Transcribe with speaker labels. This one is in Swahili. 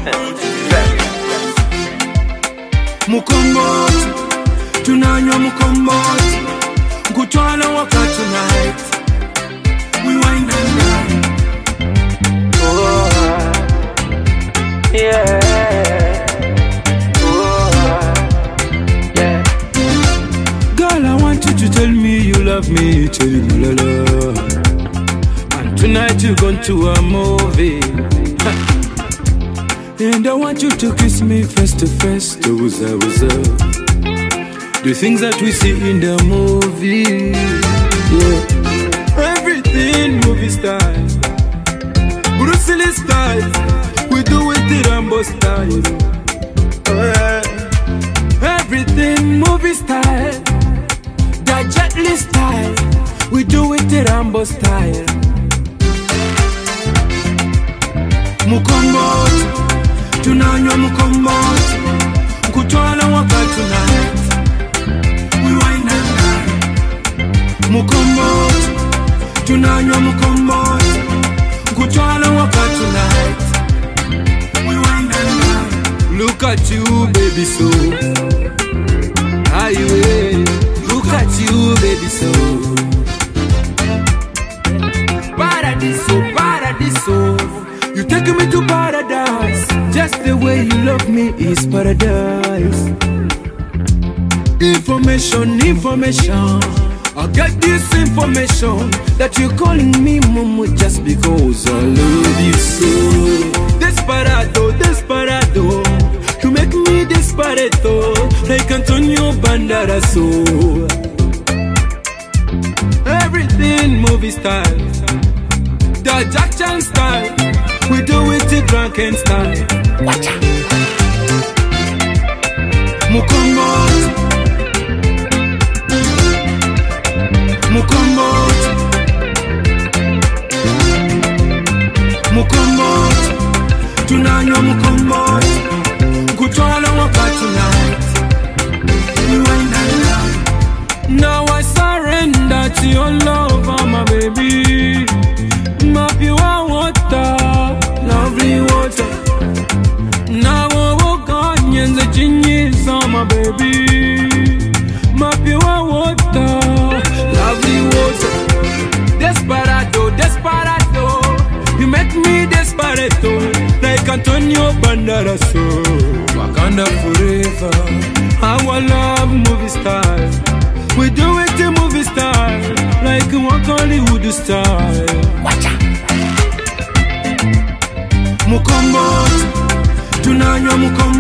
Speaker 1: Mukomboti, tunanywa mukomboti, kutwala waka tonight. We wine and dine.
Speaker 2: Oh, yeah.
Speaker 1: Girl, I want you to tell me you love me, tell me la la. And tonight you're going to a movie. And I want you to kiss me face to face, what's up. The things that we see in the movie, yeah. Everything movie style, Bruce Lee style, we do it the Rambo style. Everything movie style, the Jet Li style, we do it the Rambo style. Mukomboti, tunanywa mukomboti, kutwala waka tonight. We wine and dine. Mukomboti, tunanywa mukomboti, kutwala waka tonight. We wine and dine. Look at you, baby, so highway. Look at you, baby, so paradiso, paradiso. You take me to paradise. Just the way you love me is paradise. Information, information. I get this information that you're calling me Momo just because I love you so. Desperado, desperado. You make me desperado like Antonio Banderas. Everything movie style, the Jack Chan style, we do it the drunken style. Watch out. Mukomboti, mukomboti, mukomboti, tunanywa mukomboti, kutwala waka tonight. We wine and dine. Now I surrender to your love, my baby. My pure water, lovely water. Now I walk on in the genius, my baby. My pure water, lovely water. Desperado, desperado. You make me desperado like Antonio Banderas. Wakanda forever. Our love movie style. We do it the movie style like Hollywood style.
Speaker 2: Watch out.
Speaker 1: Mukomboti, tunanywa mukomboti.